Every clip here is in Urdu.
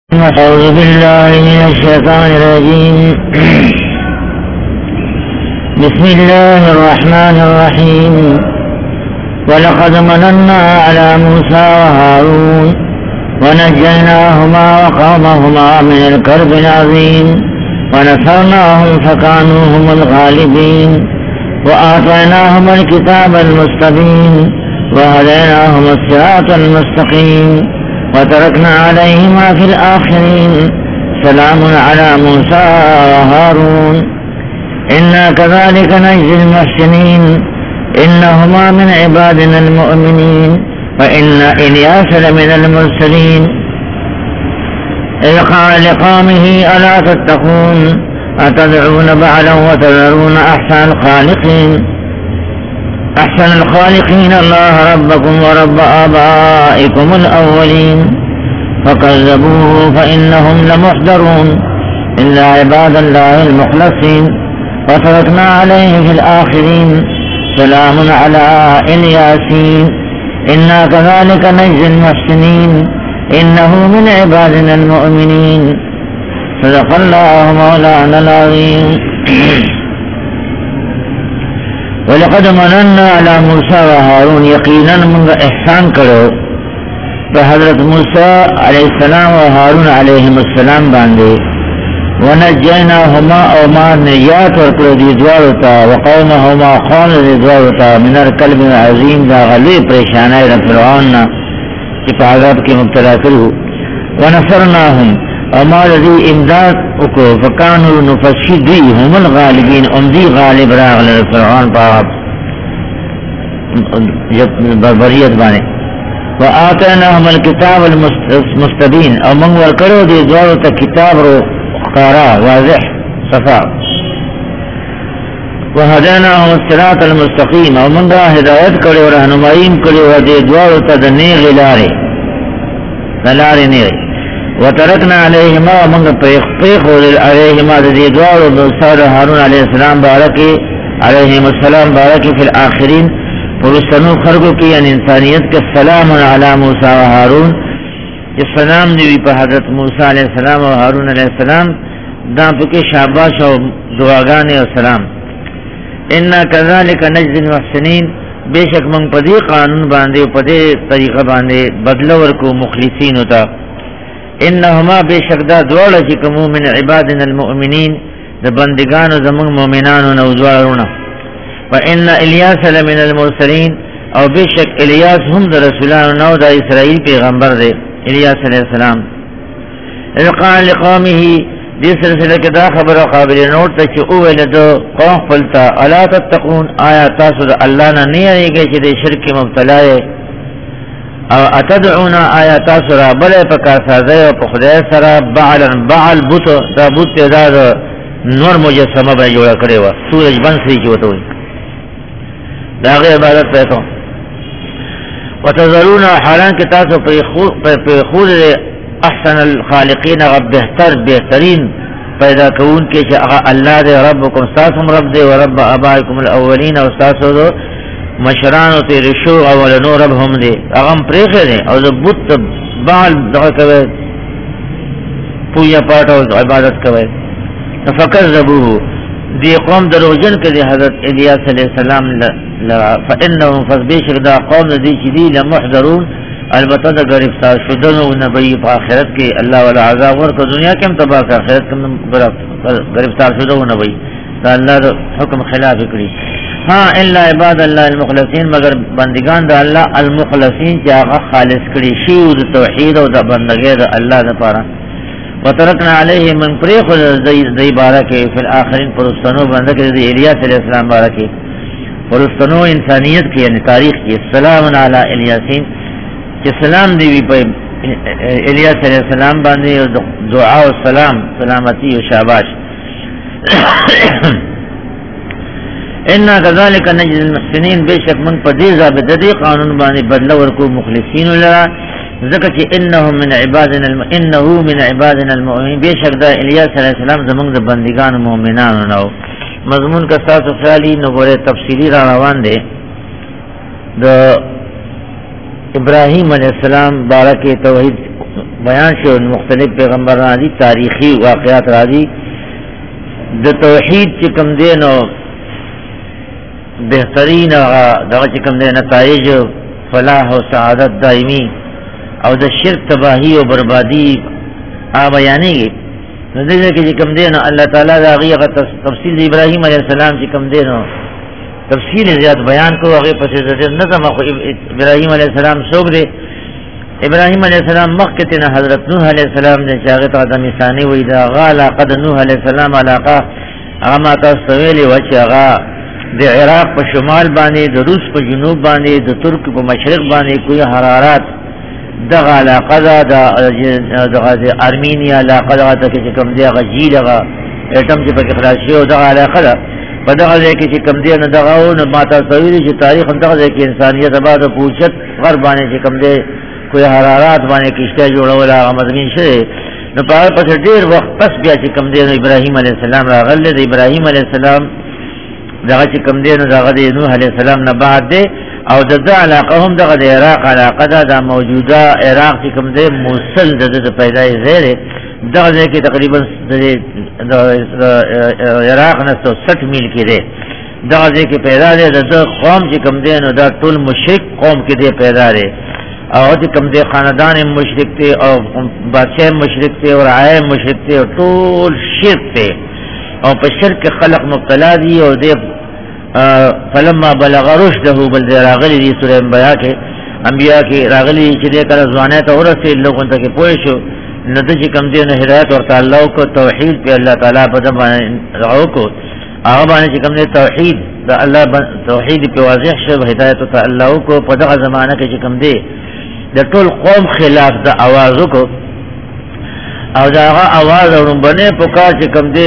أعوذ بالله من الشيطان الرجيم. بسم الله الرحمن الرحيم. ولقد مننا على موسى وهارون ونجيناهما وقومهما من الكرب العظيم ونصرناهم فكانوا هم الغالبين وآتيناهم الكتاب المستبين وهديناهم الصراط المستقيم وتركنا عليهما في الآخرين سلام على موسى وهارون إنا كذلك نجزي المحسنين إنهما من عبادنا المؤمنين وإن إلياس لمن المرسلين إذ قال لقومه ألا تتقون أتدعون بعلا وتذرون أحسن الخالقين الله ربكم ورب آبائكم الأولين فكذبوه فإنهم لمحضرون إلا عباد الله المخلصين وتركنا عليه في الآخرين سلام على الياسين إنا كذلك نجزي المحسنين إنه من عبادنا المؤمنين صدق الله مولانا العظيم. ولقد مننا على موسى وهارون يقينا من احسان کرو بحضرت موسى علیہ السلام و هارون علیہم السلام باندے ونجیناهما او ما نجات ورکلو دی دوارتا وقومهما قوم دی دوارتا من الکلب العظیم دا غلی پریشانای دا فرعوننا کی پا عذاب کی مبتلا کرو ونصرناهم او ما دی امداد اکو فکانو نفسی دی هم الغالبین دی غالب راغل فرعون پا بربریت بانے وآتیناهم الكتاب المستبین او منگ ورکرو دی دوارو تا کتاب رو قارا واضح صفا وهدیناهم الصراط المستقیم او منگ را ہدایت کرو رہنمائیم کرو دی دوارو تا دنیغ لارے نیغ وترکنا علیہما ومنگ پیخو علیہما دی دوار موسیٰ و ہارون علیہ السلام بارکی علیہم السلام بارکی فی الآخرین پرستنو خرگو کی ان انسانیت کے سلام علی موسیٰ و ہارون اس سلام دیوی پہ حضرت موسیٰ علیہ السلام و ہارون علیہ السلام دان پکی شاباش و دعاگان و سلام. انا کذالک نجزی المحسنین بے شک منگ پدی قانون باندے پدی طریقہ باندے بدلور کو مخلصین ہوتا انہما بے شک دا دوڑا چکمو من عبادنا المؤمنین دا بندگان و زمان مومنان و نوزوارونا وإن إلياس لمن المرسلين او بے شک الیاس ہم دا رسولان و نو دا اسرائیل پیغمبر دے الیاس علیہ السلام اذ قال لقومه دی سلسلہ کے دا خبر و قابل نوٹ تا چی اویل دو قوم فلتا الا تتقون آیا تاسو دا اللہ نا نیاری گئی چی دے شرک مبتلائے او اتدعونا آیا تاسرا بلے پکا سازے و پخدے سرا بعل بوتو دا بوت دا نور مجسمہ بے جوڑا کرے وا سورج بن سی چوتا ہوئی دا غیر عبادت پیتو وتذرونا حالان کے تاسو پی خود احسن الخالقین اغا بہترین پیدا کون کے چا اغا اللہ دے ربکم استاسم رب دے و رب آبائکم الاولین و استاسو دو مشرانو تیری شو اولنو رب هم دے اغم پریخے دے او دو بوت بال دعا کوئے پویا پاٹا و عبادت کوئے فکر زبوہو دی قوم درو جن کے دی حضرت الیاس علیہ السلام فإنہم فضبیشک دا قوم دی چی دی لمحضرون البتہ دا گرفتار شدن و نبی پا آخرت کے اللہ والا عذاب ورکا دنیا کم تباہ کا آخرت کم گرفتار شدن و نبی دا اللہ دا حکم خلاف کری ہاں الا عباد اللہ المخلصین مگر بندگان دا اللہ المخلصین چاہا خالص کری شیو دا توحید و دا بندگی دا اللہ دا پارا وترکنا علیہ من پریخ دی بارکی فی الاخرین پرستنو بندگی دی الیاس علیہ السلام بارکی پرستنو انسانیت کی یعنی تاریخ کی سلام علی الیاسین کہ سلام دیوی پہ الیاس علیہ السلام باندی دعا و سلامتی و شاباش انا كذلك نجزي المحسنين بے شک من پدی ضابط دی قانون باندې بدل ورکو مخلصین لرا ذکر کہ انه من عبادنا المؤمنین بے شک دا الیاس علیہ السلام زمون د بندگان مومنان نو مضمون کا ساتھ خیالی نو بڑے تفصیلی روان دے دا ابراہیم علیہ السلام بارک توحید بیان شو مختلف پیغمبر راضی تاریخی واقعات راضی د توحید چکم دین و بہترین دغه چکم دین نتائج فلاح و سعادت دائمی او د شرک تباہی و بربادی بیانی گی نظر کہ چکم دین اللہ تعالیٰ دا غیق تفصیل ابراہیم علیہ السلام چکم دین تفصیل زیاد بیان کو اغیق پسی نظم ابراہیم علیہ السلام سوک دے ابراہیم علیہ السلام مخکتنا حضرت نوح علیہ السلام نے چاگت آدم ثانی وی دا غا علاقہ دا نوح علیہ السلام علاقہ اغا تستویلی وچی اغا دا عراق پا شمال بانے دا روس پا جنوب بانے دا ترک پا مشرق بانے کوئی حرارات دا علاقہ دا ارمینیا علاقہ دا کسی کم دے اغا جیل اغا ایٹم چی پا کخلاشی دا علاقہ دا پا دا غزے کسی کم دے دا غاون ما تستویلی چی تاریخ دا غزے کی انسانیت بعد پوچھت غربانے چی کم دے کوئی حرارات بانے کشتہ جوڑا ولا مضمین شدے نو پاہر پس دیر وقت پس بیا چی کم دے نو ابراہیم علیہ السلام را غل دے ابراہیم علیہ السلام دا چی کم دے نو دا غد نوح علیہ السلام نباد دے او دا علاقہ ہم دا غد عراق علاقہ دا موجودہ عراق چی کم دے موصل دا پیدای زیر دا غد کی تقریبا عراق نستو 60 میل کی دے دا غد کی پیدا دے دا قوم چی کم دے نو دا طول مشرک قوم کی دے پیدا دے اور کم دے خاندان مشرک تھے اور بادشاہ مشرک تھے اور آئے مشرک تھے اور طول شرک تھے اور پر شرک کے خلق مبتلا دی اور دے فلما بلغ رشدہ بل دے راغلی دی سورہ انبیاء کی راغلی چی دے کر زوانے تا ورسی لوگوں تک پوشو ندچی کم دے ہدایت اور تعالیٰ کو توحید پہ اللہ تعالیٰ بدم رعو کو آغبانے چی کم دے توحید دا اللہ توحید پہ واضح شب ہدایت تا اللہ کو پدغ زمانہ کے چی کم دے دا طول قوم خلاف دا آوازو کو او دا آغا آواز اور بنے پکار چکم دے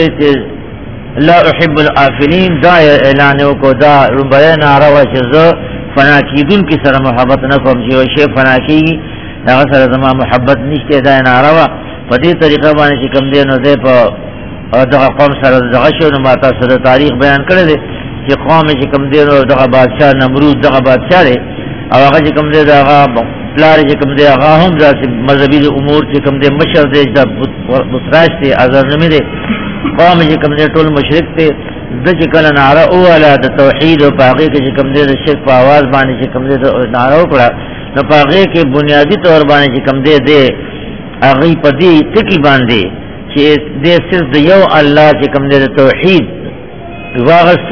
لا احب الافلین دا اعلانو کو دا رنبنے ناروا چیزو فناکیدون کی سر محبت نکم چیو شیف فناکی دا سر زمان محبت نشتے دا ناروا پا دی طریقہ بانے چکم دے نو دے پا دا قوم سر دغشو نماتا سر تاریخ بیان کردے چی قوم چکم دے نو دا بادشاہ نمرود دا بادشاہ دے او آغا چکم دے دا آغا پلار چکم دے آغا ہم دا مذہبی امور چکم دے مشر دے دا بسراش تے آزار نمی دے قوم چکم دے طول مشرک تے دا چکل نعرہ اولا دا توحید و پاقی کے چکم دے دا شرک پا آواز بانے چکم دے دا نعرہ اکڑا نا پاقی کے بنیادی طور بانے چکم دے دے آغی پا دی تکی باندے چی دے صرف دا یو اللہ چکم دے دا توحید واغست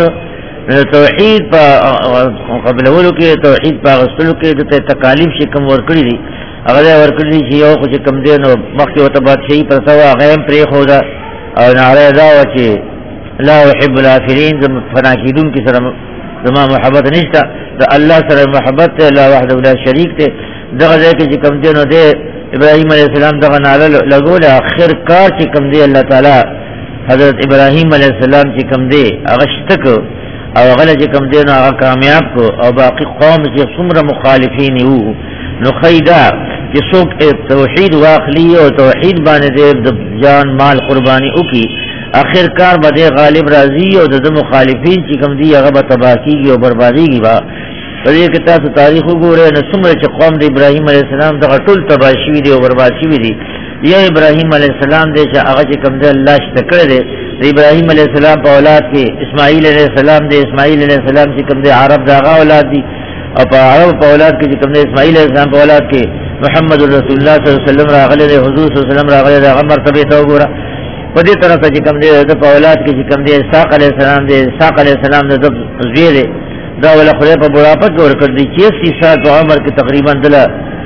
توحید پا قبل اولو کے توحید پا غسلو کے دتا تکالیف شکم ورکڑی دی اگر ورکڑی دی چی یو خوش کم دین و مخی و تبات شئی پر سوا غیم پریخ ہو دا اور نعرہ داو چی لا احب الافرین فناکیدون کی سر زمان محبت نشتا دا اللہ سر محبت تے اللہ وحد لا شریک تے دا غزے کی چی کم دین و دے ابراہیم علیہ السلام دا نعرہ لگو لے آخر کار چی کم دے اللہ تعالی حضرت ابراہیم علیہ السلام چی کم دے اغشتک او غلط کم دے نو آغا کامیاب کو او باقی قوم چی سمر مخالفین ہو نو خیدہ چی سوک توحید واخلی او توحید بانے دے جان مال قربانی اکی آخر کار با دے غالب راضی او دے مخالفین چی کم دی آغا با تباکی گی او بربادی گی با فدی کتاب تاریخو گو رہے نو سمر چی قوم دے ابراہیم علیہ السلام دا طول تباشوی دی او بربادشوی دی یا ابراہیم علیہ السلام دے چا آغا چی کم دے اللہ شتکر دے ابراہیم علیہ السلام پا اولاد کے اسماعیل علیہ السلام دے اسماعیل علیہ السلام چی کم دے عرب داغا اولاد دی اور پا عرب پا اولاد کے چی کم دے اسماعیل علیہ السلام پا اولاد کے محمد رسول اللہ صلی اللہ علیہ وسلم راغلے دے حضور صلی اللہ علیہ وسلم راغلے دے غمر طبی تو گورا پا دی طرف چی کم دے پا اولاد کے چی کم دے اساق علیہ السلام دے اساق علیہ السلام دے زویر دے دا اولا خدای پا براپت کے ورکر دی 80 سال پا عمر کے تقریبا دلا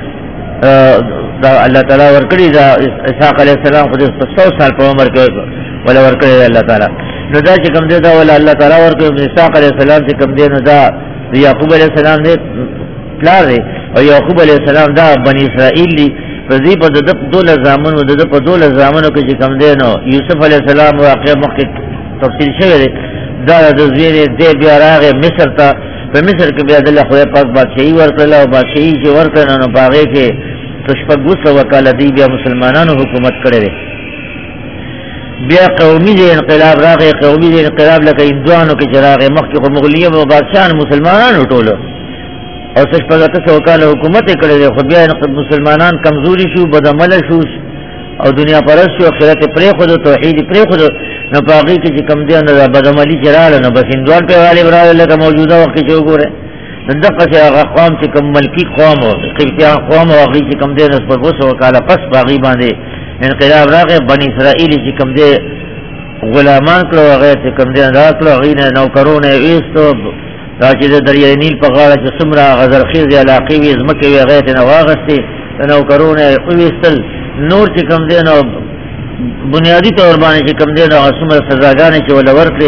دا اللہ تعالیٰ ورکڑی دا اساق علیہ السلام خود 100 سال پا عمر کے ولا ورکڑی دا اللہ تعالیٰ نو دا چی کم دے دا ولا اللہ تعالیٰ ورکڑی اساق علیہ السلام چی کم دے نو دا یعقوب علیہ السلام دے پلار دے اور یعقوب علیہ السلام دا بنی اسرائیل لی فضی پا ددپ دول زامن و ددپ دول زامنو کے چی کم دے نو یوسف علیہ السلام واقع مخی تفصیل شوئے دے دا دزویر دے بیاراغ مصر تا پا مصر کے بیاد اللہ خوی پاک بادشاہی ورکلا و بادشاہی چی ورکلا نو باغے کے تشپگوس وکالا دی بیا مسلمانانو حکومت کرے دے بیا قومی دے انقلاب راغے قومی دے انقلاب لکا اندوانو کی چراغے مخی خو مغلیہ و بادشاہن مسلمانانو ٹولو اور سچ پگت سے وکال حکومت کرے دے خود بیا مسلمانان کمزوری شو بدعمل شو اور دنیا پرست شو اخرت پرے خود توحید پرے خود نہ باقی کی کم دے نہ بدعملی چرال نہ بس ہندوان پہ والے برا اللہ کا موجودہ وقت جو گو رہے دق سے قوم سے کم ملکی قوم ہو قوم واقعی سے کم دے نہ پر بس وکالا پس باقی باندھے انقلاب راغ بنی اسرائیل سے کم دے غلامان کرو غیر سے کم دے نہ کرو غیر نوکروں نے اس تو راچی دریائے نیل پغاڑا چی سمرا غزرخیز علاقی وی ازمکی وی غیت نواغستی نوکرون اویستل نور چی کم دینا بنیادی طور بانے چی کم دینا سمرا سزاگانے چی ولا ورکلی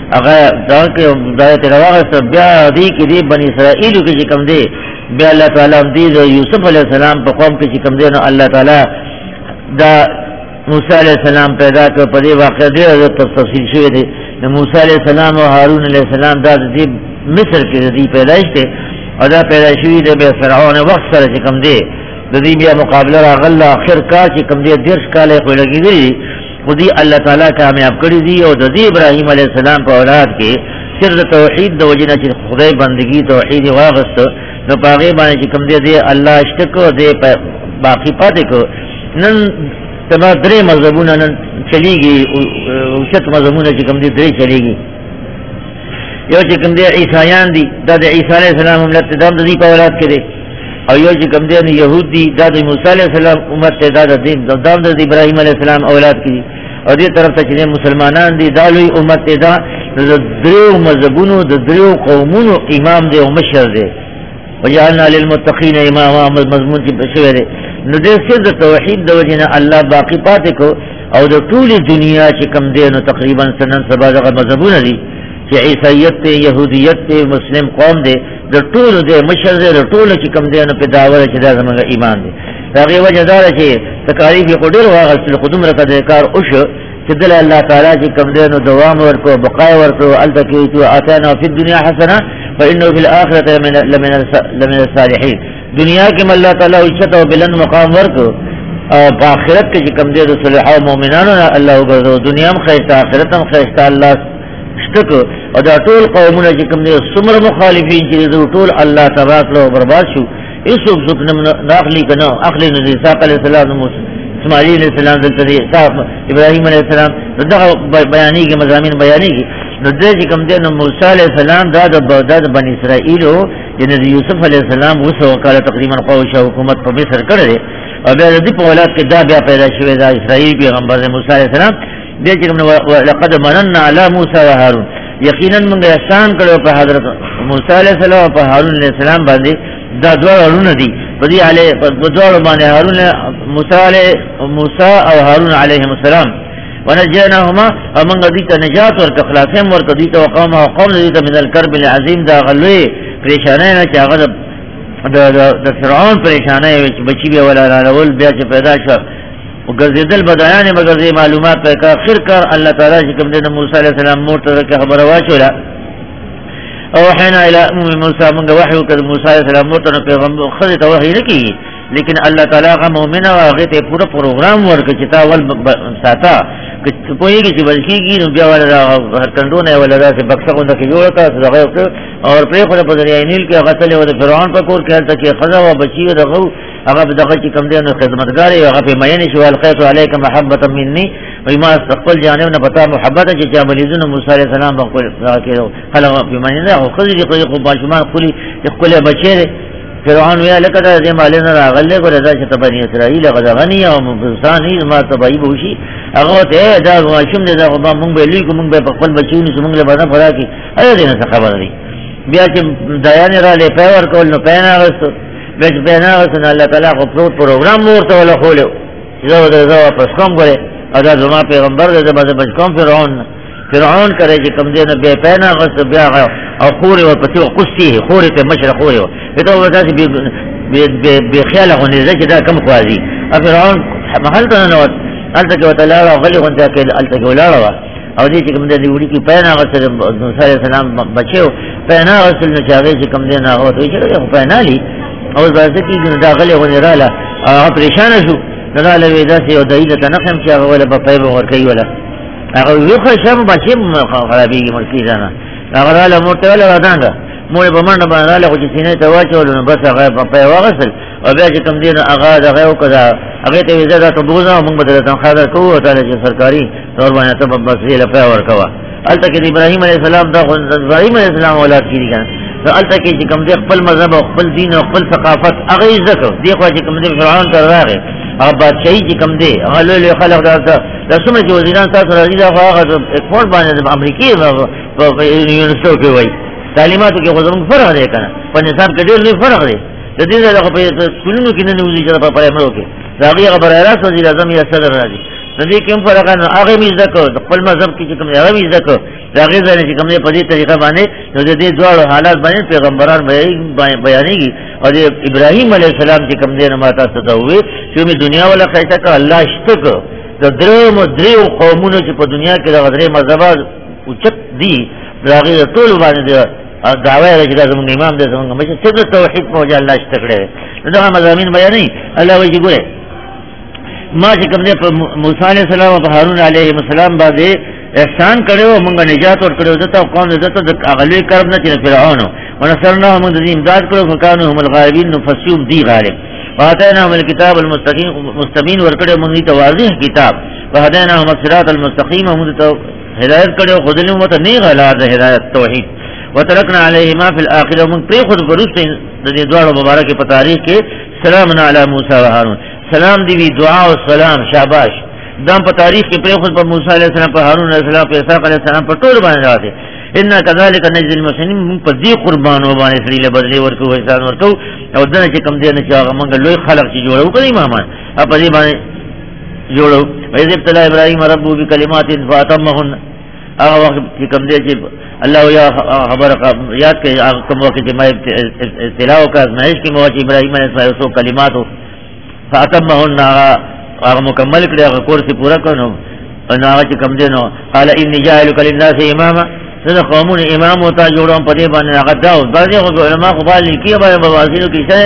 دایت نواغست بیا دی کی دی بنی اسرائیلو کی چی کم دی بیا اللہ تعالیٰ امدید یوسف علیہ السلام پا قوم کی چی کم دینا اللہ تعالیٰ دا موسیٰ علیہ السلام پیدا کر پدی واقع دی تفصیل شوئے دی موسیٰ علیہ السلام و حارون علیہ السلام دا دی مصر کی دی پیدائش تے اور دا پیدائشوی دے بے فرعون وقت سر چکم دے دی بیا مقابلہ راغل آخر کا چکم دے درش کالے کوئی لگی دی خودی اللہ تعالیٰ کامیاب کری دی اور دی ابراہیم علیہ السلام پر اولاد کے سر توحید دو وجنہ چی خدای بندگی توحید واغست نو پاغی بانے چکم دے اللہ اشتکو دے باقی پاتے کو نن تبا درے مذہبون نن چلی گی اوشت مذہبون چکم دے درے چلی گی یو چکم دے عیسائیان دی دا دا عیسیٰ علیہ السلام امت دام دا دی پا اولاد کے دے اور یو چکم دے یہود دی دا دا موسیٰ علیہ السلام امت دا دا دین دام دا ابراہیم علیہ السلام اولاد کی دی اور دی طرف تا چلے مسلمانان دی دا لوی امت دا دریو مذہبونو دا دریو قومونو امام دے و مشر دے وجعلنا للمتقین امام مضمون کی بشوے دے نو دے سر دا توحید دا وجینا اللہ باقی پاتے کو اور دا طول دنیا چکم دے نو تقریباً سنن سبا دا مذہبون دی کہ عیسائیت تے یہودیت تے مسلم قوم دے در طول دے مشر دے در طول چکم دے نو پی دعوی چی دا زمانگا ایمان دے تاقی وجہ دارا چی تکاریفی قدر واغل خدوم رکا دیکار اوش چی دل اللہ تعالیٰ چی کم دے نو دوام ورکو بقای ورکو التکیتو آتینا فی الدنیا حسنا فإنو فی الآخرت لمن الصالحین دنیا کی میں اللہ تعالیٰ اچھتا و بلند مقام ورکو پا آخرت کے چی کم دے دو صلحہ و مومنانو اللہ گردو دنیا میں خیشتا آخرت میں خیشتا اللہ شتک اور دا طول قومنا چکم دے سمر مخالفین چی دے طول اللہ تباک لو برباد شو اس وقت سکنم ناخلی کنا اخلی نزی ساق علیہ السلام اسماعیل علیہ السلام دلتا دے ابراہیم علیہ السلام دا بیانی کی مضامین بیانی کی ندے چکم دے موسیٰ علیہ السلام دا بنی اسرائیل ہو یعنی یوسف علیہ السلام اس وقال تقریبا قوشہ حکومت پر مصر کر دے اور بے رضی پا اولاد کے دا بیا پیدا شوئے دا اسرائیل پیغمبر موسیٰ علیہ السلام دے چکم لقد مننا علی موسیٰ و حارون یقیناً منگا احسان کرو پا حضرت موسیٰ علیہ السلام و پا حارون علیہ السلام باندے دا دوار حارون دی بدی علیہ دوار باندے حارون موسیٰ و حارون علیہ السلام ونجیناہما ومنگا دیتا نجات ورک اخلاصیم ورک دیتا وقوم دیتا من الکرب العظیم دا غلوی پریشانای نا چاگا دا فرعون پریشانای بچی بیا ولا رول بیا چا پیدا شا گرزیدل بدایان بگرزی معلومات پہ کا خیر کر اللہ تعالیٰ شکم دین موسیٰ علیہ السلام مورتا کے خبر واشولا اوحینا الى ام موسیٰ منگا وحیو کر موسیٰ علیہ السلام مورتا پیغمبر خضی تا وحی نکی لیکن اللہ تعالیٰ کا مومنہ واغیتے پورا پروگرام ورک چتا والساتا کوئی کسی بلکی کی بیا والا ہر کنڈون ہے والا سے بکسا کو دکی جوڑا کا صدقے اور پری خود پر دریائے نیل کے غسل و فرعون پر کور کہتا کہ خضا و بچی و دغو اگر دغه کی کم دے نو خدمتگار ہے اگر مین شوال خیت علیک محبت منی و ما استقبل جانب نہ پتا محبت ہے کہ بلیزن موسی علیہ السلام کو کہ خلق بمن نہ خذ دی کو باشمان خلی کل بچے فرعون ویا لقد ذم علينا غلے کو رضا چ بنی اسرائیل غزغنی و مبسانی ما تبعی بوشی اگر تے دا شم دے دا من به لی کو من به خپل بچی نو من له بنا فرا کی اے دین څه خبر دی بیا چې دایان را لې پاور کول نو پینا غست بیچ پینا غست الله تعالی کو پروگرام ورته ولا خولو زو پس کوم غره ادا زما پیغمبر دے بعد بچ کوم فرعون کرے کہ کم دے نہ بے پینا غست بیا او خوري او پتو قصي خوري ته مشرق خوري ته ودا بي خیال غني زکه دا کم خوازي فرعون محل ته نو الته کې وتلا غلي غنته کې الته کې ولاړه او دې چې کوم دې وړي کې پینا غسل موسی عليه السلام بچو پینا غسل نه چاغي چې کوم دې نه هو ته چې پینا لي او ځکه کې دا غلي غني رااله پریشان شو دا له ودا سي او دایله تنخم چې هغه ولا په پیب ور کوي ولا هغه یو خشم بچي خرابيږي مرکزانه هغه له موټه ولا ودانګه موړ په منډه باندې رااله خو چې سینې ته واچول نو بس هغه په واغسل او بیا چې کوم دین هغه دغه او کدا هغه ته ویزه دا ته بوزا موږ بدل تنخواه درکو تعالی چې سرکاري تور باندې ته بس یې لپاره ورکوا الته کې ابراهیم علیه السلام دا ابراهیم علیه السلام اولاد کیږي کنه الته کې چې کوم دې خپل مذهب او خپل دین او خپل ثقافت هغه ذکر دی خو چې کوم دې فرعون تر راغی هغه بادشاہي چې کوم دې هغه له خلق دا څومره چې وزیران تاسو راځي دا هغه اکسفورد باندې د امریکای په یونیورسيټي کې وایي تعلیماتو کې غوږم فرق دی کنه په نصاب کې ډېر لوی فرق دی د دې دغه په سکولونو کې نه نوځي چې په پرایمرو کې راغي خبره راځي وزیر اعظم یا صدر راځي د دې کوم فرق نه هغه می ذکر خپل مذهب کې کوم هغه می ذکر راغي ځنه چې کوم په دې طریقه باندې نو د دې دوه حالات باندې پیغمبران بیانېږي او د ابراهیم علیه السلام چې کوم دې نه ماته ستوي چې می دنیا ولا خیته ک الله شتک د دریو قومونو چې په دنیا کې د غدري مذهب اوچت دي راغي ټول باندې دعوی چې زموږ امام دې زموږ مشه چې توحید په وجه الله شتکړي دا مضامین بیانې الله وایي ګوره ما چې کوم دې په موسی علیه السلام او هارون علیه السلام باندې احسان کړو موږ نجات ور کړو دته قوم دته د اغلی کرب نه چې فرعون ونصرنا موږ دې امداد کړو مکانو هم الغالبین نفسهم دی غالب واتینا هم الكتاب المستقیم ور کړو موږ ته واضح کتاب وهدینا هم الصراط المستقیم موږ ته هدایت کړو خودلو مت نه غلا د هدایت توحید وترکنا علیهما فی الاخره من پری خود برست د دې دوه مبارک په تاریخ کې سلام علی موسی و هارون سلام دی دعا او سلام شاباش دام په تاریخ کې پری خود په موسی علیہ السلام په هارون علیہ السلام په اسحاق علیہ السلام په ټول باندې راځي ان كذلك نجزي المحسنين من په دې قربانو باندې سړي له بدلې ورکو احسان ورکو او دنه چې کم دي نه چې هغه موږ لوی خلق چې جوړو کړی مامان په دې باندې جوړو وایي ابتلا ابراهيم ربو بكلمات فاتمهن هغه وخت چې کم دي چې الله یا خبر یاد کې کوم وخت چې ما ابتلا او کا ازمائش کې مو چې ابراهيم علیه السلام کلماتو فاتمهن هغه مکمل کړی هغه کورس پورا کړو نو هغه چې کم دي نو قال اني جاعلك للناس اماما زه قومونه امام او تا جوړوم په دې باندې هغه داو بعضي علماء خو بالي کې باندې بوازینو کې څه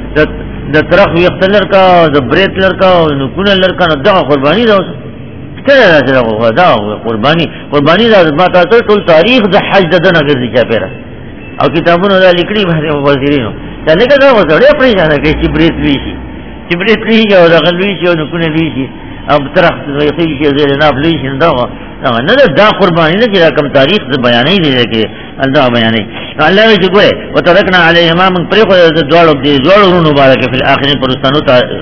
د طرف یختلر کا د بریت لرکا نو کونه لرکا نو دغه قرباني دا څه راځي دا قرباني دا ما تاسو ټول تاریخ د حج دنه ګرځي چا پیرا او کتابونو دا لیکلي باندې وزیرینو دا نه دا وځړې پریشان کې چې بریت وی شي چې بریت وی او دغه لوي شي نو کونه وی شي او طرف یې شي زیر نه بلی شي نه دا قربانی نه چې کوم تاریخ د بیانې دی کې الله بیانې الله یې ګوره وترکنا علیهما من طریق دوړو مبارک فی الاخرین پرستانو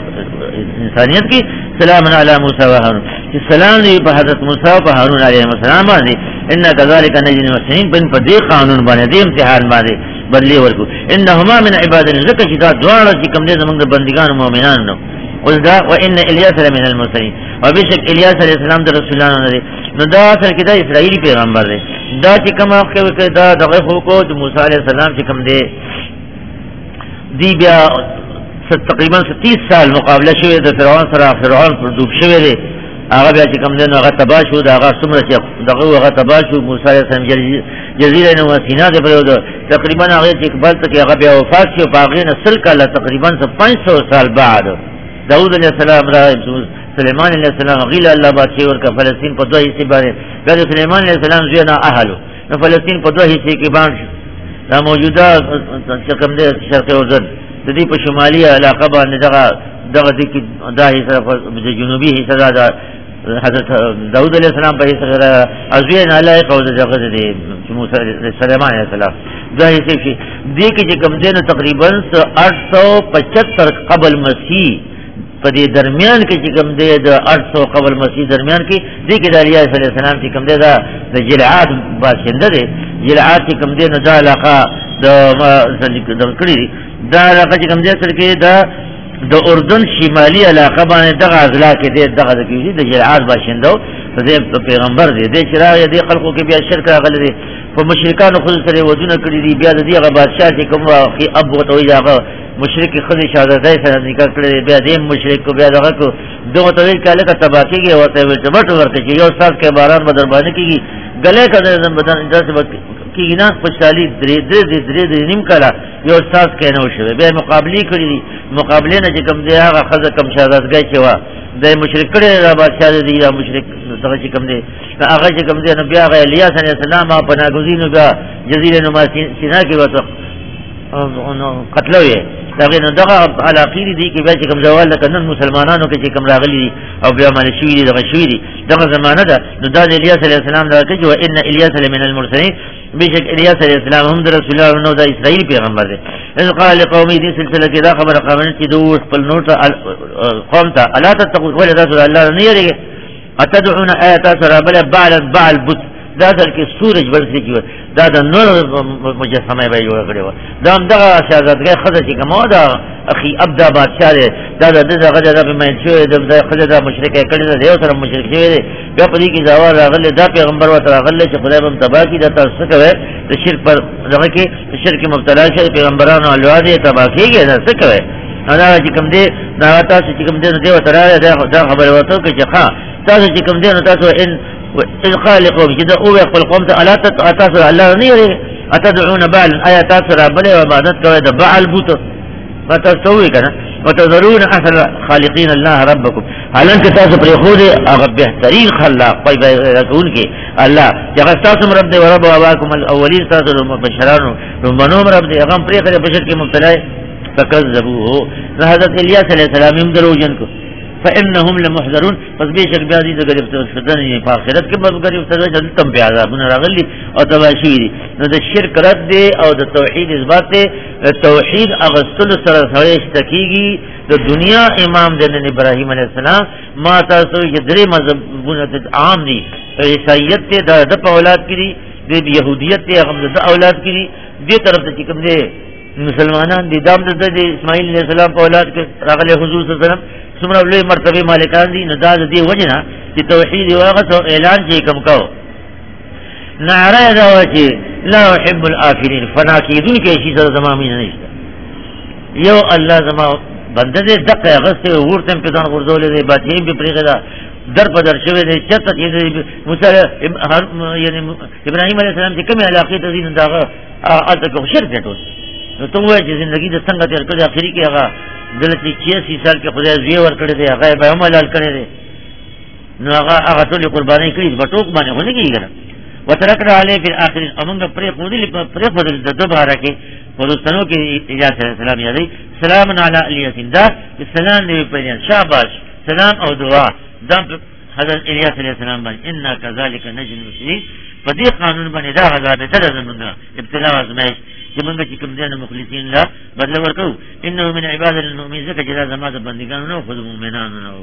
انسانیت کی سلام علی موسی و هارون السلام دی په حضرت موسی او هارون علیهم السلام باندې ان كذلك نجزي المحسنين بن په دې قانون باندې دې امتحان باندې بدلی ورکو انهما من عبادنا ذکر چې دا دوړو چې کوم دې زمونږ بندگان مؤمنانو وذا وان الیاس لمن المرسلین وبشک الیاس علیہ السلام د رسولانو نه نو دا اصل کې دا اسرائیلی پیغمبر دی دا چې کوم وخت کې دا دغه خلکو د موسی علیہ السلام چې کوم دی بیا تقریبا 30 سال مقابله شوه د فرعون سره فرعون پر دوب شوه دی هغه بیا چې کوم دی نو هغه تبا شو دا هغه څومره چې دغه هغه تبا شو موسی علیہ السلام جزیره نو سینا دی پر تقریبا هغه چې قبل ته هغه بیا وفات شو په هغه نسل کله تقریبا 500 سال بعد داود علیہ السلام را سلیمان علیہ السلام غیل اللہ بادشاہ ورکا فلسطین په دوه حصے باندې بیا سلیمان علیہ السلام زینا اهلو نو فلسطین په دوه حصے کې باندې دا موجوده چې کوم دی شرق اردن د دې په شمالي علاقه باندې دغه د دا حصہ د جنوبي حصہ دا حضرت داود علیہ السلام په حصہ ازوین علی قوت دغه د موسی سلیمان علیہ السلام دا حصے کې دې کې چې کوم دی تقریبا 875 قبل مسیح په دې درمیان کې چې کوم دی د 800 قبل مسیح درمیان کې دې کې د الیاس علیه السلام چې کوم دی دا د جلعاد باشنده دی جلعاد چې کوم دی نو دا علاقه د کړي دا علاقه چې کوم دی سره کې د اردن شمالي علاقه باندې دغه اضلاع کې دغه کې د جلعاد باشنده د پیغمبر دی د شراغ دی خلقو کې بیا شرک راغلی دی په مشرکانو خود سره ودونه کړی دی بیا د دې بادشاہ چې کوم واقعي ابو توي هغه مشرک خدای شهادت سره نکاح کړی بیا دې مشرک کو بیا دغه کو دوه توي کاله کا تباکیږي او ته ورته ورته چې یو سات کې باران بدر باندې کیږي گلے کا بدن اندر سے کی نا خوشحالی درې نیم کاله یو استاد کینو شوی بیا مقابله کړی دي مقابله نه چې کوم دی هغه خزه کم شهادتګۍ چې وا د مشرک کړي را بادشاہ دی یا مشرک دغه چې کوم دی هغه چې کوم دی نو بیا هغه الیاس علیه السلام په ناګزینو بیا جزیره نما سینا کې وته قتلوي دغه نو دغه علاقې دي کې بیا چې کوم زوال کنن مسلمانانو کې چې کوم راغلي دي او بیا مال شوی دي دغه شوی دي دغه زمانه ده نو د الیاس علیه السلام دا کې جو ان الیاس لمن المرسلین بشک الیاس علیہ السلام هم در رسول الله نو دا اسرائیل پیغمبر دی اذ قال لقومه دي سلسله کې دا خبره قومن چې دوه خپل نور ته قوم ته الا تتقوا ولا رسول الله نه یری اتدعون آیات ربل بعل بت دا در کې سورج ورسې کیو دا د نور مجسمه به جوړ کړو دا هم دغه شهادتګۍ خزه چې کومه دا اخي ابدا بادشاہ دی دا دغه د مېن شوی د خزه د مشرک کړي دا یو سره مشرک شوی دی بیا په دې کې دا راغله دا پیغمبر وته راغله چې خدای هم تبا کی دا تاسو کوي د شرک پر دغه کې شرک مبتلا شي پیغمبرانو الوادي تبا کیږي دا څه کوي دا چې کوم دی دا تاسو چې کوم دی نو دی وته دا خبره وته چې ښا تاسو چې کوم دی نو تاسو ان قال لقوم جدا او يقول قوم الا تتاسر الله نيري اتدعون بعل ايات تاسر بل وعبادت کوي د بعل بوت فتسوي کنه وتذرون احسن خالقين الله ربكم حالان که تاسو پر خود هغه بهترین خلاق پیدا کوونکی الله چې تاسو رب دی ورب اباكم الاولين تاسو بشرانو منوم رب دی هغه پر خله بشر کې مبتلا فكذبوه حضرت الیاس علیہ السلام هم دروژن کو فانهم لمحذرون پس بشک بیا دې د غریب په آخرت کې به غریب ته ځل تم بیا عذابونه راغلي او تباشیر نو د شرک رد دی او د توحید اثبات دی توحید اغسل سره سره اشتکیږي د دنیا امام د ابراهیم علیه السلام ما تاسو چې درې مذهبونه عام دي عیسایت ته د اولاد کړي د يهودیت ته هغه د اولاد کړي دې طرف ته کوم دي مسلمانان دي دام د اسماعیل علیه السلام په اولاد کې راغلي حضور صلی الله علیه وسلم څومره لوی مرتبه مالکان دي نو دا دې وجنه چې توحید واغه اعلان چې کوم کو نعره دا چې لا احب الافلين فناکیدون کې شي سره زمامین نشته یو الله زما بنده دې دغه غسه ورته په ځان ورزولې دې باطین په پرېغه در په در شوی دې چته چې موسی یعنی ابراهیم علیه السلام چې کومه علاقه ته دین داغه اته کو شرک نه ټول نو ته وایې چې زندگی د څنګه تیر کړې اخري کې هغه دلته 86 سال کې خدای زوی ور کړی دی هغه به هم حلال کړی دی نو هغه ټول قرباني کړی په ټوک باندې ونه کیږي وترکنا علی فی الاخرین امنګ پرې خودل د دوباره کې ورستنو کې اجازه السلام یادی سلام علی الیاس دا سلام دی په شاباش سلام او دعا د حضرت الیاس علیہ السلام باندې ان کذالک نجل المسلمین په دې قانون باندې دا غزا ده د زمونږ ابتلا ازمایش چې موږ چې کوم دي مخلصین لا بدل ورکو انه من عباد المؤمنین ذکر جزاء زمات بندگانو نو خود مؤمنانو نو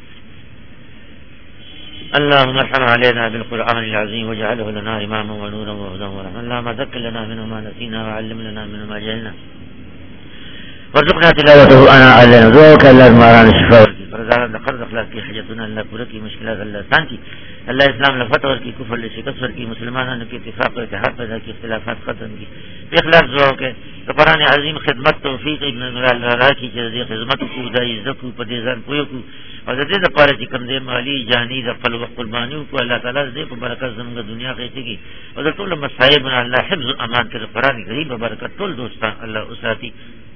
اللهم ارحم علينا بالقرآن العظيم واجعله لنا اماما ونورا وهدى ورحمة اللهم ذكر لنا منه ما نسينا وعلم لنا منه ما جهلنا وارزقنا تلاوته انا علينا ذوق الله ماران شفاء فرزان قرض اخلاق کی حاجتنا اللہ پورا کی مشکلات اللہ آسان کی اللہ اسلام لفتح کی کفر شکست کی مسلمانوں کے اتفاق و اتحاد پیدا کی اختلافات ختم کی اخلاص دعا کے قرآن عظیم خدمت توفیق ابن اللہ کی جزی خدمت کو دائی زکو پدیزان پویو کو اور زدید پارے کی کم دے مالی جانی دفل و قربانیوں کو اللہ تعالیٰ دے کو برکت زمانہ دنیا کہتے کی اور طول مسائب اللہ حفظ امان کے قرآن غریب برکت طول دوستان اللہ اساتی